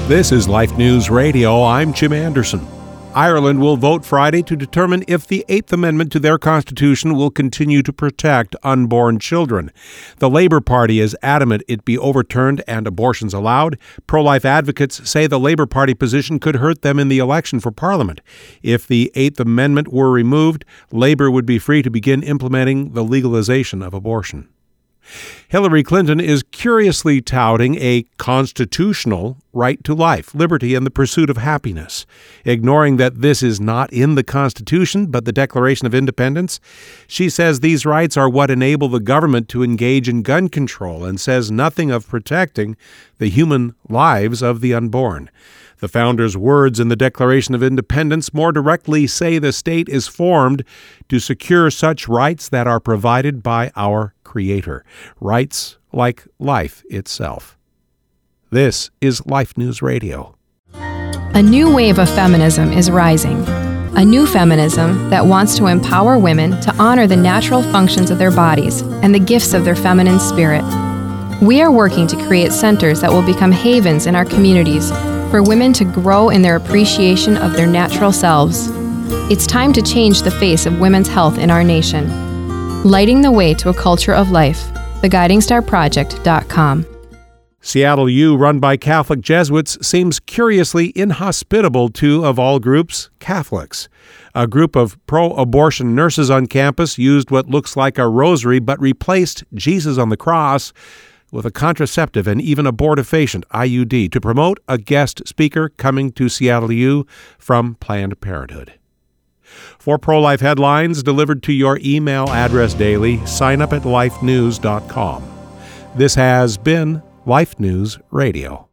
This is Life News Radio. I'm Jim Anderson. Ireland will vote Friday to determine if the Eighth Amendment to their constitution will continue to protect unborn children. The Labour Party is adamant it be overturned and abortions allowed. Pro-life advocates say the Labour Party position could hurt them in the election for Parliament. If the Eighth Amendment were removed, Labour would be free to begin implementing the legalization of abortion. Hillary Clinton is curiously touting a constitutional right to life, liberty, and the pursuit of happiness. Ignoring that this is not in the Constitution, but the Declaration of Independence, she says these rights are what enable the government to engage in gun control and says nothing of protecting the human lives of the unborn. The founders' words in the Declaration of Independence more directly say the state is formed to secure such rights that are provided by our Creator, rights like life itself. This is Life News Radio. A new wave of feminism is rising. A new feminism that wants to empower women to honor the natural functions of their bodies and the gifts of their feminine spirit. We are working to create centers that will become havens in our communities for women to grow in their appreciation of their natural selves. It's time to change the face of women's health in our nation. Lighting the way to a culture of life. TheGuidingStarProject.com. Seattle U, run by Catholic Jesuits, seems curiously inhospitable to, of all groups, Catholics. A group of pro-abortion nurses on campus used what looks like a rosary but replaced Jesus on the cross with a contraceptive and even abortifacient, IUD, to promote a guest speaker coming to Seattle U from Planned Parenthood. For pro-life headlines delivered to your email address daily, sign up at lifenews.com. This has been Life News Radio.